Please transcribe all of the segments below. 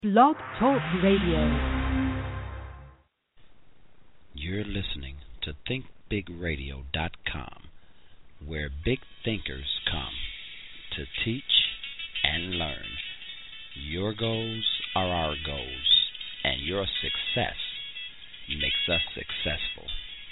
Blog Talk Radio. You're listening to ThinkBigRadio.com, where big thinkers come to teach and learn. Your goals are our goals, and your success makes us successful.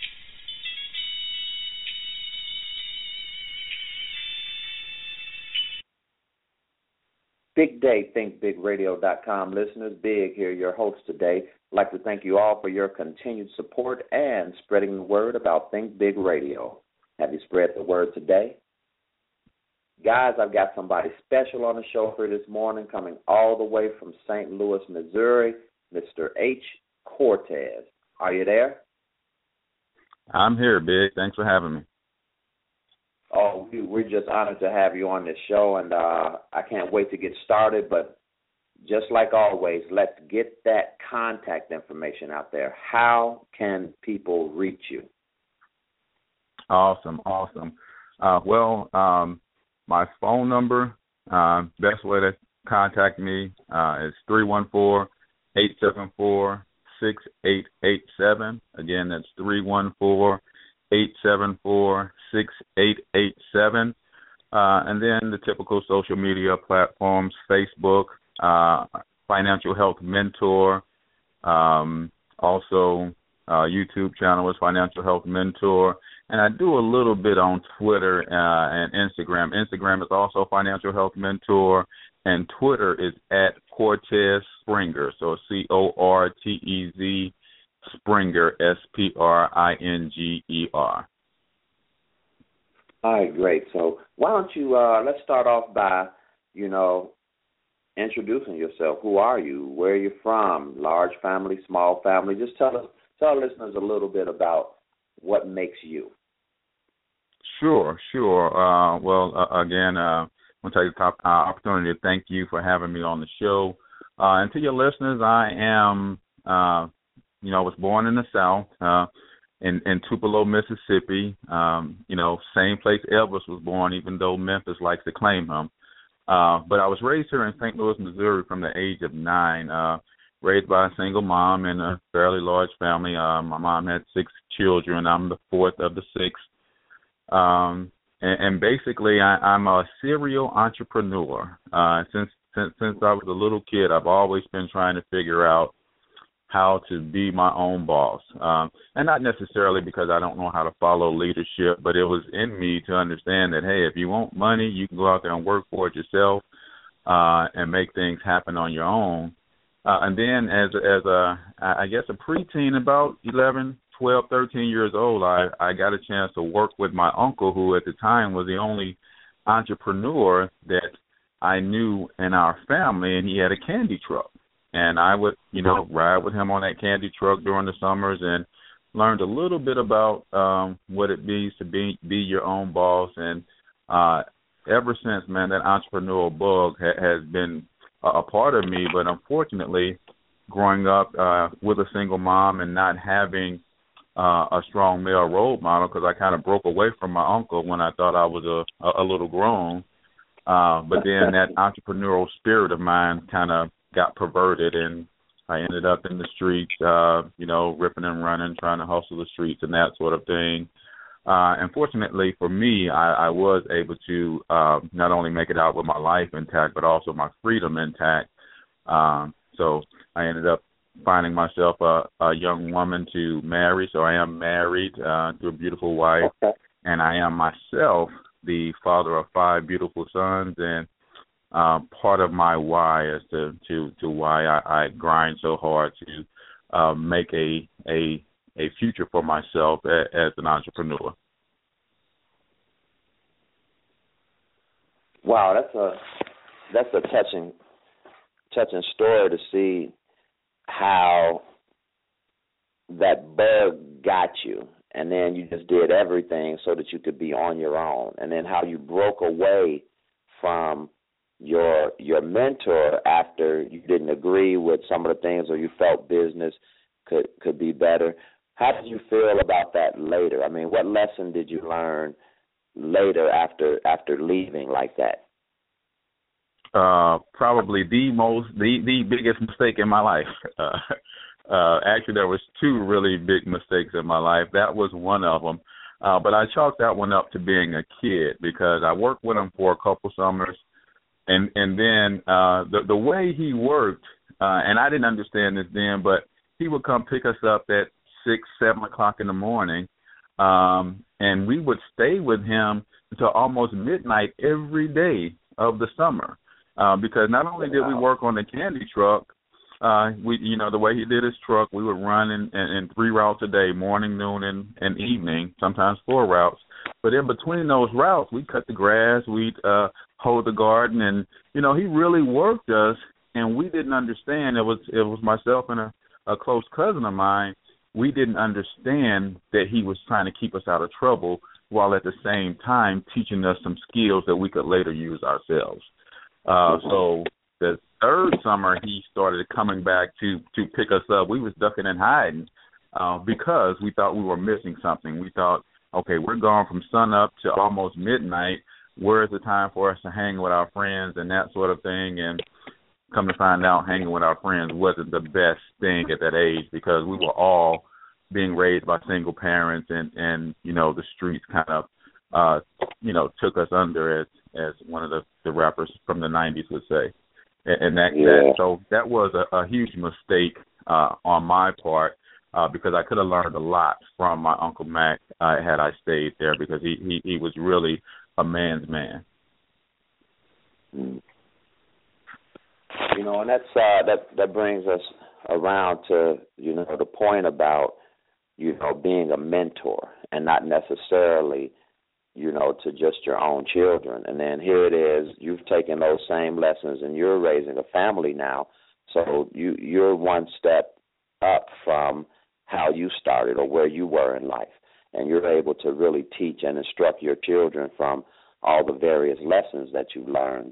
Big day, ThinkBigRadio.com listeners. Big here, your host today. I'd like to thank you all for your continued support and spreading the word about Think Big Radio. Have you spread the word today? Guys, I've got somebody special on the show for this morning, coming all the way from St. Louis, Missouri, Mr. H. Cortez. Are you there? I'm here, Big. Thanks for having me. Oh, we're just honored to have you on this show, and I can't wait to get started. But just like always, let's get that contact information out there. How can people reach you? Awesome. My phone number, best way to contact me is 314-874-6887. Again, that's 314-874-6887. And then the typical social media platforms, Facebook, Financial Health Mentor, also YouTube channel is Financial Health Mentor. And I do a little bit on Twitter and Instagram. Instagram is also Financial Health Mentor, and Twitter is at Cortez Springer. So Cortez Springer, Springer. All right, great. So why don't you let's start off by, introducing yourself. Who are you? Where are you from? Large family, small family? Just tell our listeners a little bit about what makes you. Sure. Again, I want to take the opportunity to thank you for having me on the show. And to your listeners, I am, I was born in the South, in Tupelo, Mississippi. Same place Elvis was born, even though Memphis likes to claim him. But I was raised here in St. Louis, Missouri from the age of 9. Raised by a single mom in a fairly large family. My mom had 6 children. I'm the 4th of the 6. And basically, I'm a serial entrepreneur. Since I was a little kid, I've always been trying to figure out how to be my own boss. And not necessarily because I don't know how to follow leadership, but it was in me to understand that, hey, if you want money, you can go out there and work for it yourself and make things happen on your own. And then as a preteen, about 11, 12, 13 years old, I got a chance to work with my uncle, who at the time was the only entrepreneur that I knew in our family, and he had a candy truck. And I would, ride with him on that candy truck during the summers and learned a little bit about what it means to be your own boss. And ever since, man, that entrepreneurial bug has been a part of me. But unfortunately, growing up with a single mom and not having a strong male role model, because I kind of broke away from my uncle when I thought I was a little grown. But then that entrepreneurial spirit of mine kind of got perverted, and I ended up in the streets, ripping and running, trying to hustle the streets and that sort of thing. And fortunately for me, I was able to not only make it out with my life intact, but also my freedom intact. So I ended up finding myself a young woman to marry. So I am married to a beautiful wife, and I am myself the father of 5 beautiful sons. And part of my why as to why I grind so hard to make a future for myself as an entrepreneur. Wow, that's a touching story to see how that bug got you, and then you just did everything so that you could be on your own, and then how you broke away from your mentor after you didn't agree with some of the things, or you felt business could be better. How did you feel about that later? I mean, what lesson did you learn later after leaving like that? probably the biggest mistake in my life. Actually, there was two really big mistakes in my life. That was one of them. But I chalked that one up to being a kid because I worked with him for a couple summers, and then the way he worked, and I didn't understand this then, but he would come pick us up at 6, 7 o'clock in the morning, and we would stay with him until almost midnight every day of the summer, because not only did we work on the candy truck, the way he did his truck, we would run in 3 routes a day, morning, noon, and evening, sometimes 4 routes. But in between those routes, we'd cut the grass, we'd hoe the garden, and, he really worked us, and we didn't understand. It was myself and a close cousin of mine. We didn't understand that he was trying to keep us out of trouble while at the same time teaching us some skills that we could later use ourselves. So the third summer, he started coming back to pick us up. We was ducking and hiding because we thought we were missing something. We thought, okay, we're gone from sun up to almost midnight. Where is the time for us to hang with our friends and that sort of thing? And come to find out, hanging with our friends wasn't the best thing at that age because we were all being raised by single parents, and the streets kind of took us under as one of the rappers from the 90s would say. And that was a huge mistake on my part because I could have learned a lot from my Uncle Mac had I stayed there because he was really a man's man. Mm. And that brings us around to the point about being a mentor and not necessarily to just your own children. And then here it is, you've taken those same lessons and you're raising a family now. So you're one step up from how you started or where you were in life. And you're able to really teach and instruct your children from all the various lessons that you learned.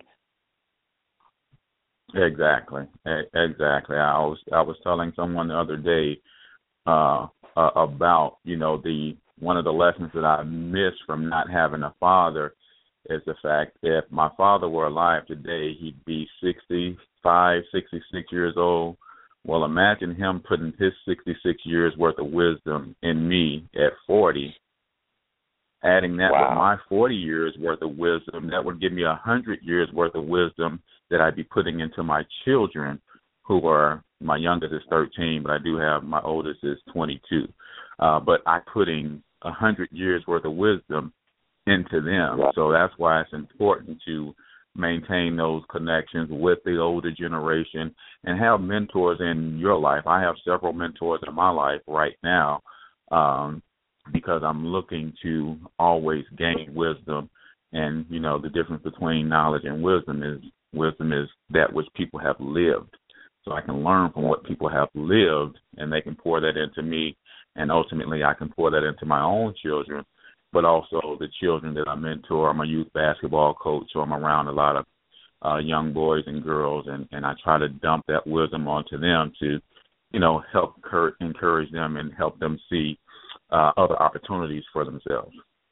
Exactly. I was telling someone the other day about one of the lessons that I missed from not having a father is the fact that if my father were alive today, he'd be 65, 66 years old. Well, imagine him putting his 66 years worth of wisdom in me at 40. Adding that with my 40 years worth of wisdom, that would give me 100 years worth of wisdom that I'd be putting into my children, who are, my youngest is 13, but I do have, my oldest is 22. But I'm putting 100 years worth of wisdom into them. So that's why it's important to maintain those connections with the older generation and have mentors in your life. I have several mentors in my life right now because I'm looking to always gain wisdom. And, the difference between knowledge and wisdom is that which people have lived. So I can learn from what people have lived, and they can pour that into me, and ultimately I can pour that into my own children, but also the children that I mentor. I'm a youth basketball coach, so I'm around a lot of young boys and girls, and I try to dump that wisdom onto them to, help encourage them and help them see other opportunities for themselves.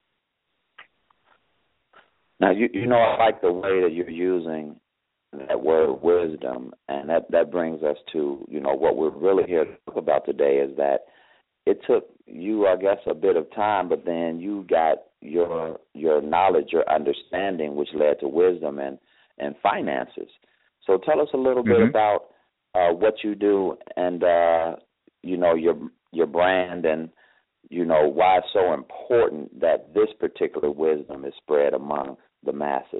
Now, I like the way that you're using that word wisdom, and that brings us to, what we're really here to talk about today is that it took you, I guess, a bit of time, but then you got your knowledge, your understanding, which led to wisdom and finances. So tell us a little bit about what you do and, your brand and, why it's so important that this particular wisdom is spread among the masses.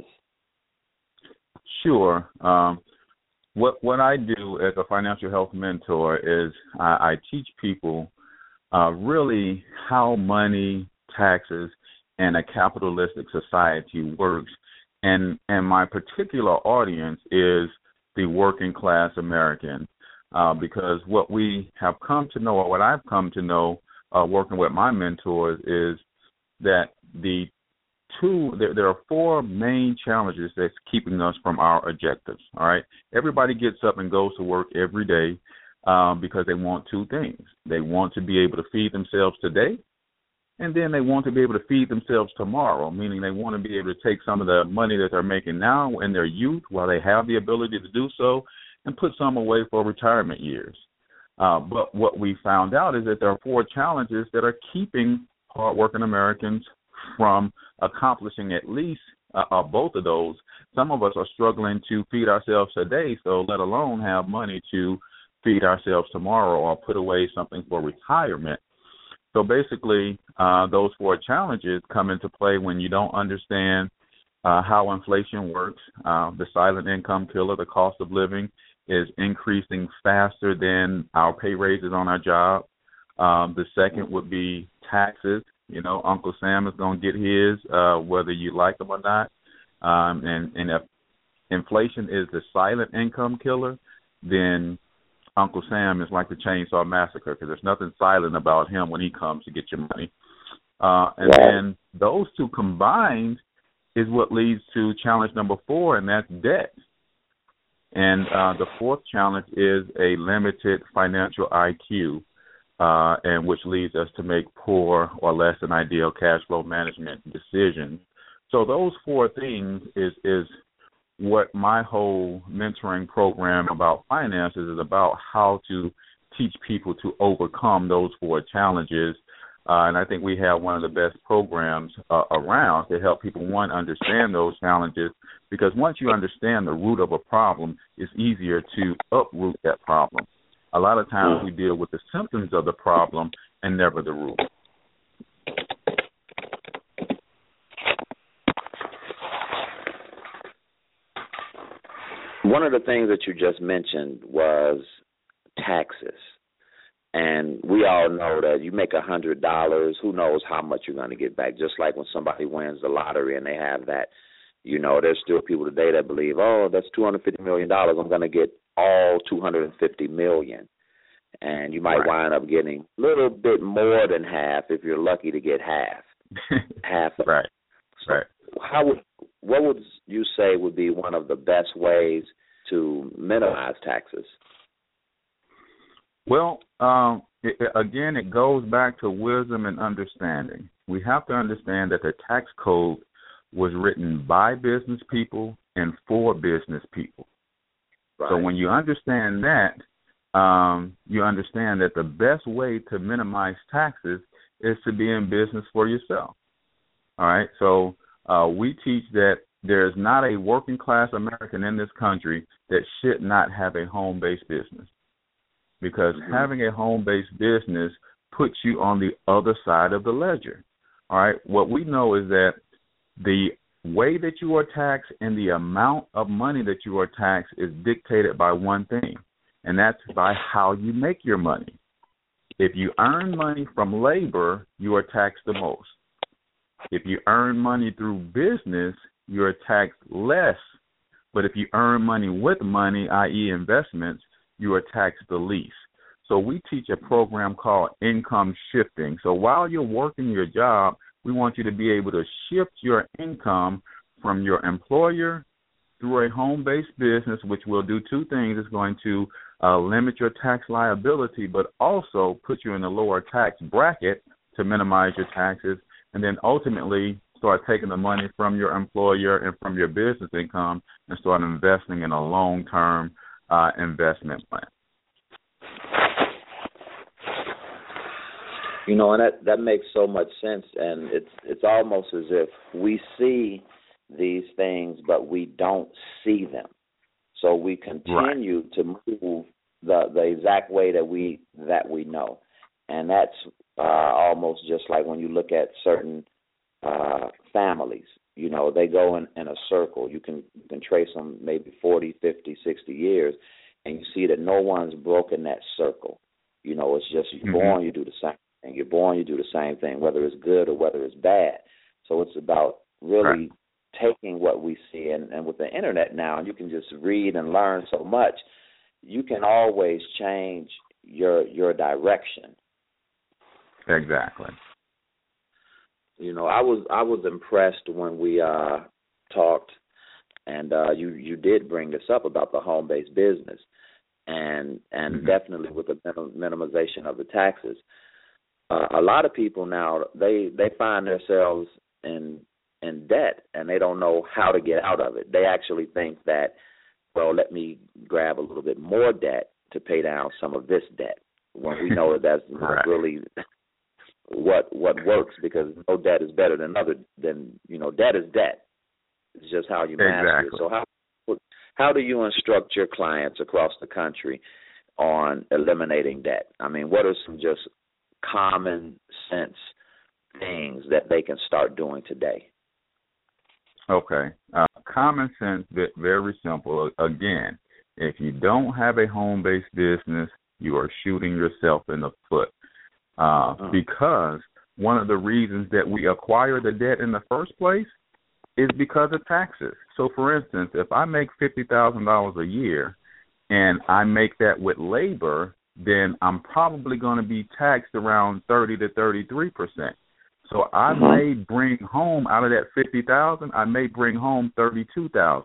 Sure. What I do as a financial health mentor is I teach people really how money, taxes, and a capitalistic society works. And my particular audience is the working class American, because what we have come to know, or what I've come to know working with my mentors, is that there are 4 main challenges that's keeping us from our objectives, all right? Everybody gets up and goes to work every day because they want 2 things. They want to be able to feed themselves today, and then they want to be able to feed themselves tomorrow, meaning they want to be able to take some of the money that they're making now in their youth while they have the ability to do so and put some away for retirement years. But what we found out is that there are 4 challenges that are keeping hardworking Americans from accomplishing at least both of those. Some of us are struggling to feed ourselves today, so let alone have money to feed ourselves tomorrow or put away something for retirement. So basically, those 4 challenges come into play when you don't understand how inflation works. The silent income killer, the cost of living, is increasing faster than our pay raises on our job. The second would be taxes. You know, Uncle Sam is going to get his, whether you like him or not. And if inflation is the silent income killer, then Uncle Sam is like the Chainsaw Massacre, because there's nothing silent about him when he comes to get your money. And then those 2 combined is what leads to challenge number 4, and that's debt. And the 4th challenge is a limited financial IQ, and which leads us to make poor or less than ideal cash flow management decisions. So those 4 things is what my whole mentoring program about finances is about, how to teach people to overcome those 4 challenges. And I think we have one of the best programs around to help people, one, understand those challenges, because once you understand the root of a problem, it's easier to uproot that problem. A lot of times we deal with the symptoms of the problem and never the root. One of the things that you just mentioned was taxes. And we all know that you make $100, who knows how much you're going to get back. Just like when somebody wins the lottery and they have that, you know, there's still people today that believe, oh, that's $250 million. I'm going to get all $250 million. And you might wind up getting a little bit more than half if you're lucky to get half. Half. Right. So what would you say would be one of the best ways to minimize taxes? Well, again, it goes back to wisdom and understanding. We have to understand that the tax code was written by business people and for business people. Right. So when you understand that, you understand that the best way to minimize taxes is to be in business for yourself. All right, so we teach that there's not a working class American in this country that should not have a home-based business, because having a home-based business puts you on the other side of the ledger. All right, what we know is that the way that you are taxed and the amount of money that you are taxed is dictated by one thing, and that's by how you make your money. If you earn money from labor, you are taxed the most. If you earn money through business, you are taxed less. But if you earn money with money, i.e. investments, you are taxed the least. So we teach a program called income shifting. So while you're working your job, we want you to be able to shift your income from your employer through a home-based business, which will do 2 things. It's going to limit your tax liability, but also put you in a lower tax bracket to minimize your taxes, and then ultimately start taking the money from your employer and from your business income and start investing in a long-term investment plan. You know, and that makes so much sense, and it's almost as if we see these things, but we don't see them. So we continue to move the exact way that we know, and that's almost just like when you look at certain families. You know, they go in a circle. You can trace them maybe 40, 50, 60 years, and you see that no one's broken that circle. You know, it's just you're born, you do the same thing. You're born, you do the same thing, whether it's good or whether it's bad. So it's about really taking what we see, and with the internet now, you can just read and learn so much. You can always change your direction. Exactly. You know, I was impressed when we talked, and you did bring this up about the home-based business, and definitely with the minimization of the taxes. a lot of people now they find themselves in debt, and they don't know how to get out of it. They actually think that, well, let me grab a little bit more debt to pay down some of this debt, when we know that that's not really what works, because no debt is better than debt is debt. It's just how you master it. So how do you instruct your clients across the country on eliminating debt? I mean, what are some just common sense things that they can start doing today? Okay. Common sense, very simple. Again, if you don't have a home-based business, you are shooting yourself in the foot. Because one of the reasons that we acquire the debt in the first place is because of taxes. So, for instance, if I make $50,000 a year and I make that with labor, then I'm probably going to be taxed around 30 to 33%. So I may bring home, out of that $50,000, I may bring home $32,000.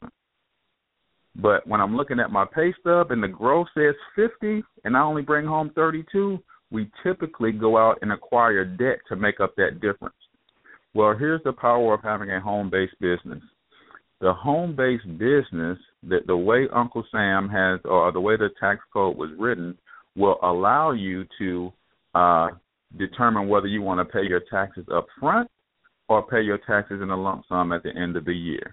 But when I'm looking at my pay stub and the gross says 50 and I only bring home 32, we typically go out and acquire debt to make up that difference. Well, here's the power of having a home-based business. The home-based business, the way Uncle Sam has, or the way the tax code was written, will allow you to determine whether you want to pay your taxes up front or pay your taxes in a lump sum at the end of the year.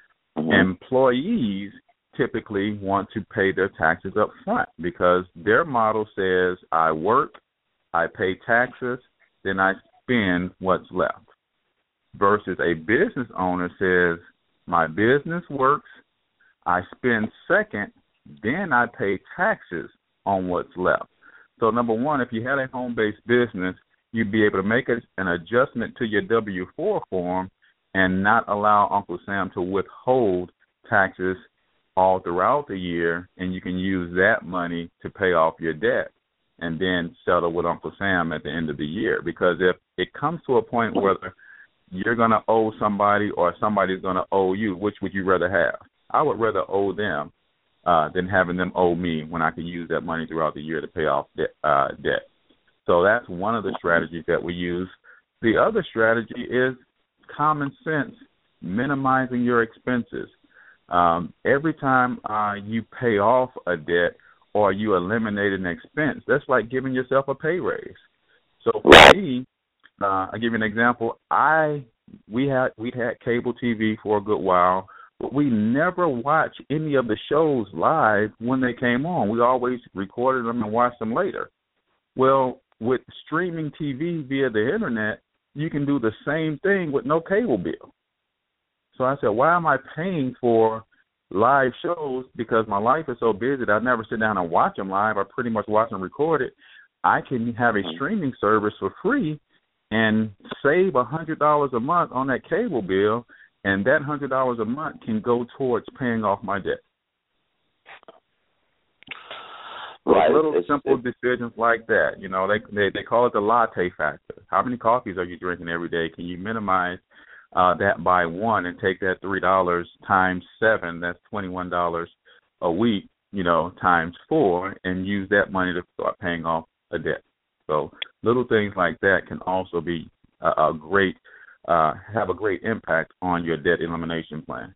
Employees typically want to pay their taxes up front because their model says, I work, I pay taxes, then I spend what's left. Versus a business owner says, my business works, I spend second, then I pay taxes on what's left. So, number one, if you had a home-based business, you'd be able to make an adjustment to your W-4 form and not allow Uncle Sam to withhold taxes all throughout the year, and you can use that money to pay off your debt and then settle with Uncle Sam at the end of the year. Because if it comes to a point where you're going to owe somebody or somebody's going to owe you, which would you rather have? I would rather owe them than having them owe me when I can use that money throughout the year to pay off debt. So that's one of the strategies that we use. The other strategy is common sense, minimizing your expenses. Every time you pay off a debt or you eliminate an expense, that's like giving yourself a pay raise. So for me, I'll give you an example. We had cable TV for a good while, but we never watched any of the shows live when they came on. We always recorded them and watched them later. Well, with streaming TV via the internet, you can do the same thing with no cable bill. So I said, why am I paying for live shows? Because my life is so busy that I never sit down and watch them live. I pretty much watch them recorded. I can have a streaming service for free and save $100 a month on that cable bill, and that $100 a month can go towards paying off my debt. Right. Little simple decisions like that. You know, they call it the latte factor. How many coffees are you drinking every day? Can you minimize that by one and take that $3 times 7, that's $21 a week, you know, times 4, and use that money to start paying off a debt. So little things like that can also be have a great impact on your debt elimination plan.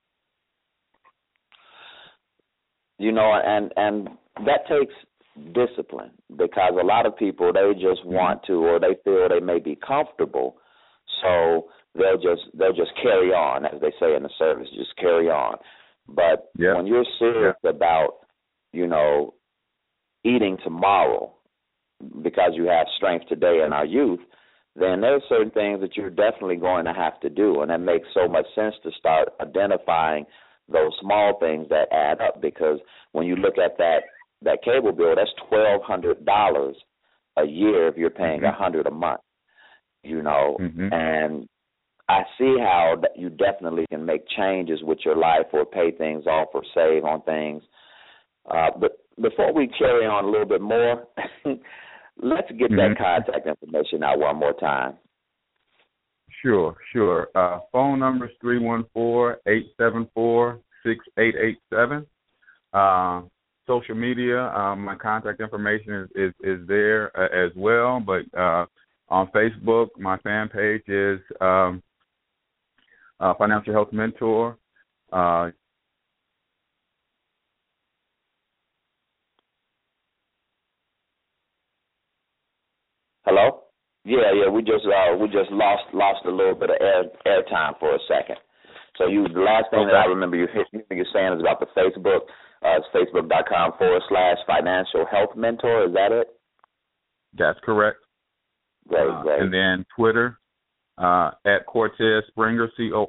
You know, and that takes discipline, because a lot of people, they just want to, or they feel they may be comfortable, so they'll just carry on, as they say in the service, just carry on. But when you're serious about, you know, eating tomorrow because you have strength today in our youth, then there's certain things that you're definitely going to have to do, and that makes so much sense to start identifying those small things that add up. Because when you look at that cable bill, that's $1,200 a year if you're paying $100 a month, you know, and I see how you definitely can make changes with your life, or pay things off, or save on things. But before we carry on a little bit more, let's get that contact information out one more time. Sure. Phone number is 314-874-6887. social media. My contact information is there as well. But on Facebook, my fan page is Financial Health Mentor. Hello? Yeah. We just lost a little bit of air time for a second. So the last thing that I remember you're saying is about the Facebook. It's facebook.com/financial health mentor. Is that it? That's correct. Great. And then Twitter at Cortez Springer,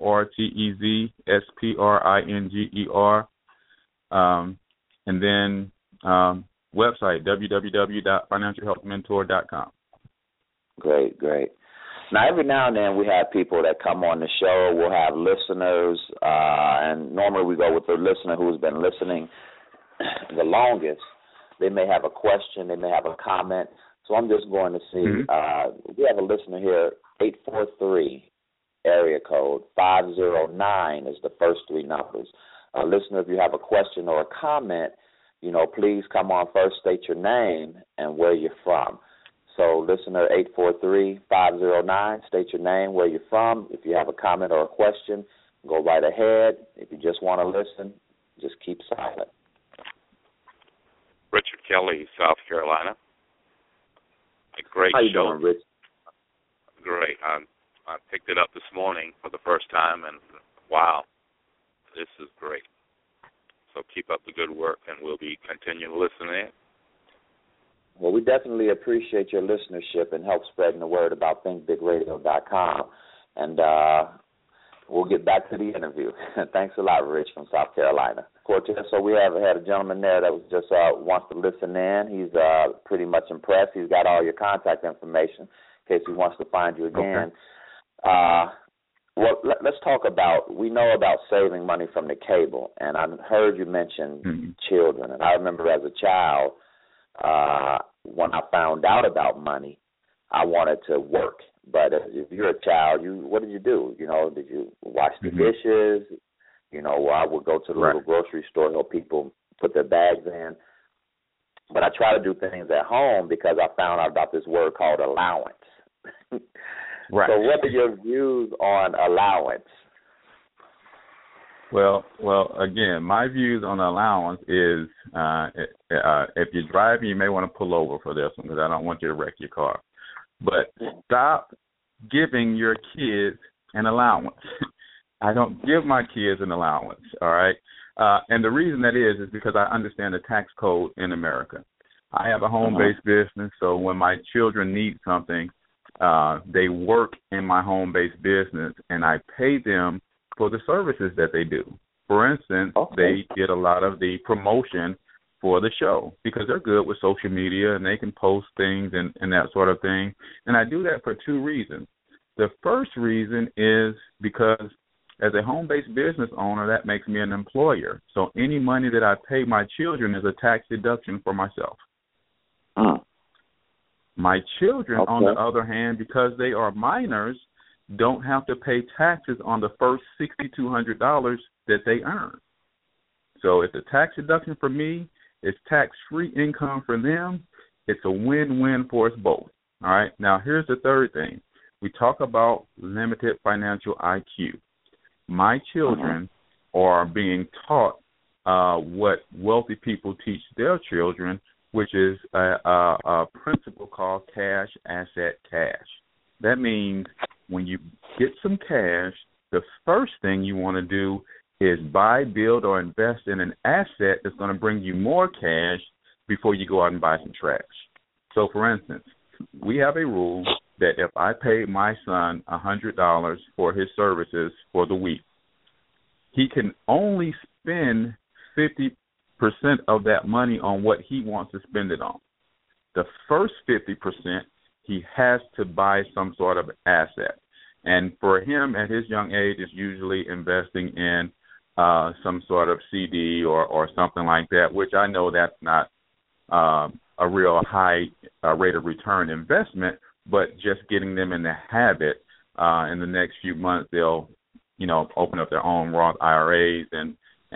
CortezSpringer. And then website www.financialhealthmentor.com. Great. Now, every now and then we have people that come on the show. We'll have listeners, and normally we go with the listener who's been listening the longest. They may have a question. They may have a comment. So I'm just going to see. We have a listener here, 843, area code 509 is the first three numbers. Listener, if you have a question or a comment, please come on first, state your name and where you're from. So listener 843-509, state your name, where you're from. If you have a comment or a question, go right ahead. If you just want to listen, just keep silent. Richard Kelly, South Carolina. A great show. How you doing, Rich? Great. I picked it up this morning for the first time, and wow, this is great. So keep up the good work, and we'll be continuing listening. Well, we definitely appreciate your listenership and help spreading the word about thinkbigradio.com. And we'll get back to the interview. Thanks a lot, Rich, from South Carolina. Cortez, so we have had a gentleman there that was just wants to listen in. He's pretty much impressed. He's got all your contact information in case he wants to find you again. Okay. Well, let's talk about, we know about saving money from the cable, and I heard you mention children. And I remember as a child, when I found out about money, I wanted to work. But if you're a child, what did you do? Did you wash the dishes? I would go to the little grocery store, help people put their bags in. But I try to do things at home because I found out about this word called allowance. Right. So what are your views on allowance? Well, again, my views on allowance is if you're driving, you may want to pull over for this one because I don't want you to wreck your car. But stop giving your kids an allowance. I don't give my kids an allowance, all right? And the reason that is because I understand the tax code in America. I have a home-based business, so when my children need something, they work in my home-based business, and I pay them for the services that they do. For instance, they get a lot of the promotion for the show because they're good with social media and they can post things and that sort of thing. And I do that for two reasons. The first reason is because as a home-based business owner, that makes me an employer. So any money that I pay my children is a tax deduction for myself. My children, on the other hand, because they are minors, don't have to pay taxes on the first $6,200 that they earn. So it's a tax deduction for me. It's tax-free income for them. It's a win-win for us both. All right. Now, here's the third thing. We talk about limited financial IQ. My children are being taught what wealthy people teach their children, which is a principle called cash, asset, cash. That means when you get some cash, the first thing you want to do is buy, build, or invest in an asset that's going to bring you more cash before you go out and buy some trash. So, for instance, we have a rule that if I pay my son $100 for his services for the week, he can only spend 50% of that money on what he wants to spend it on. The first 50%, he has to buy some sort of asset. And for him at his young age, it's usually investing in some sort of CD or something like that, which I know that's not a real high rate of return investment, but just getting them in the habit in the next few months, they'll, open up their own Roth IRAs and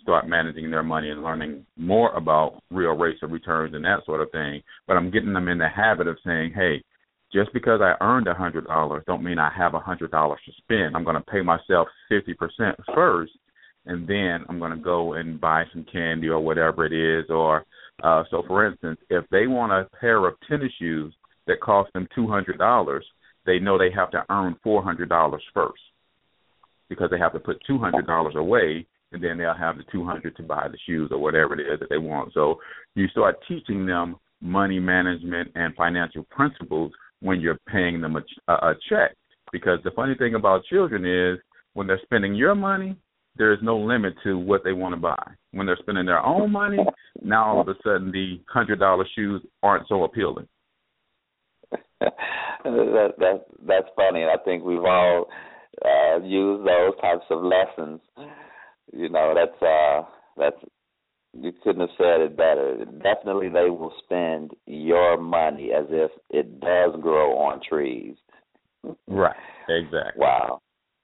start managing their money and learning more about real rates of returns and that sort of thing. But I'm getting them in the habit of saying, hey, just because I earned $100 don't mean I have $100 to spend. I'm going to pay myself 50% first, and then I'm going to go and buy some candy or whatever it is. Or so, for instance, if they want a pair of tennis shoes that cost them $200, they know they have to earn $400 first, because they have to put $200 away, and then they'll have the $200 to buy the shoes or whatever it is that they want. So you start teaching them money management and financial principles when you're paying them a check. Because the funny thing about children is when they're spending your money, there is no limit to what they want to buy. When they're spending their own money, now all of a sudden the $100 shoes aren't so appealing. That's funny. I think we've all used those types of lessons. You know, that's you couldn't have said it better. Definitely, they will spend your money as if it does grow on trees. Right. Exactly. Wow.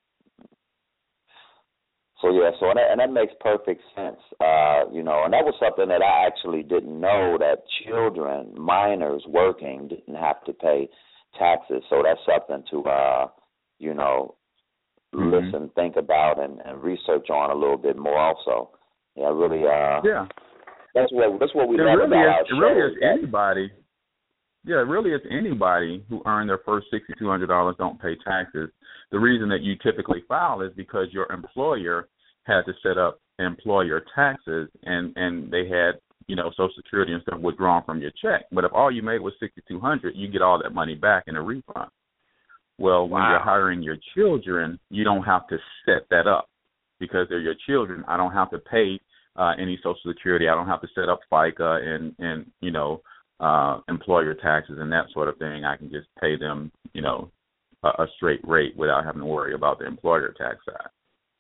So that makes perfect sense. You know, and that was something that I actually didn't know, that children, minors working, didn't have to pay taxes. So that's something to you know, listen, think about, and research on a little bit more. Also, yeah, really. That's what we love about our show. It really is anybody. Yeah, it really is anybody who earned their first $6,200 don't pay taxes. The reason that you typically file is because your employer had to set up employer taxes, and they had, you know, Social Security and stuff withdrawn from your check. But if all you made was $6,200, you get all that money back in a refund. Well, when you're hiring your children, you don't have to set that up because they're your children. I don't have to pay any Social Security. I don't have to set up FICA and you know, employer taxes and that sort of thing. I can just pay them, you know, a straight rate without having to worry about the employer tax side.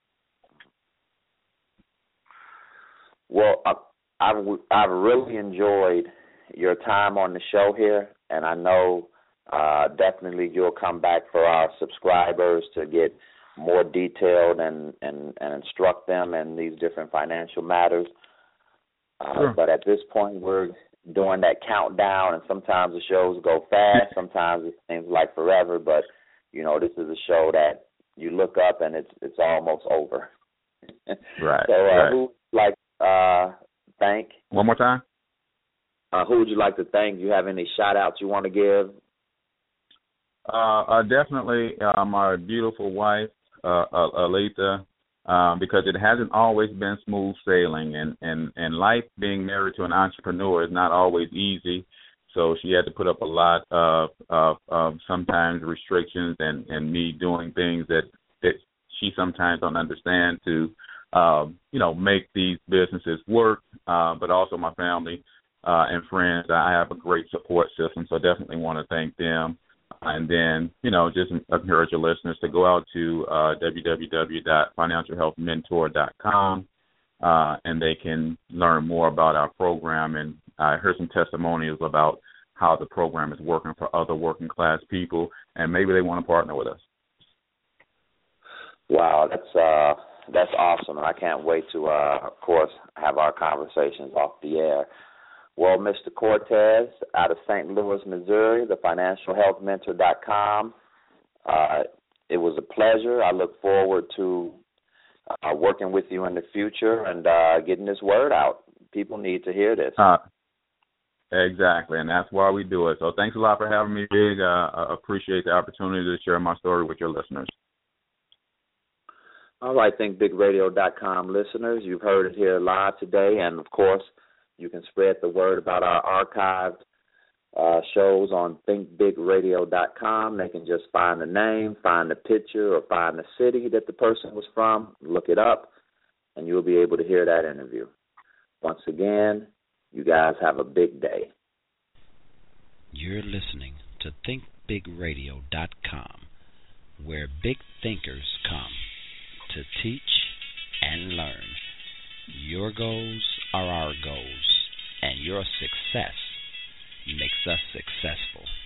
Well, I've really enjoyed your time on the show here, and I know definitely you'll come back for our subscribers to get more detailed and instruct them in these different financial matters. Sure. But at this point, we're doing that countdown, and sometimes the shows go fast, sometimes it seems like forever, but, you know, this is a show that you look up and it's almost over. Right. So who would you like to thank? One more time? Who would you like to thank? Do you have any shout-outs you want to give? Definitely my beautiful wife, Aletha, because it hasn't always been smooth sailing, and life being married to an entrepreneur is not always easy. So she had to put up a lot of sometimes restrictions and me doing things that she sometimes don't understand to, you know, make these businesses work. But also my family and friends, I have a great support system, so definitely want to thank them. And then, you know, just encourage your listeners to go out to www.financialhealthmentor.com, and they can learn more about our program. And I heard some testimonials about how the program is working for other working class people, and maybe they want to partner with us. Wow, that's awesome, and I can't wait to, of course, have our conversations off the air. Well, Mr. Cortez, out of St. Louis, Missouri, the financialhealthmentor.com. It was a pleasure. I look forward to working with you in the future and getting this word out. People need to hear this. Exactly, and that's why we do it. So thanks a lot for having me, Big. I appreciate the opportunity to share my story with your listeners. All right, ThinkBigRadio.com listeners, you've heard it here live today, and, of course, you can spread the word about our archived shows on ThinkBigRadio.com. They can just find the name, find the picture, or find the city that the person was from, look it up, and you'll be able to hear that interview. Once again, you guys have a big day. You're listening to ThinkBigRadio.com, where big thinkers come to teach and learn. Your goals are our goals, and your success makes us successful.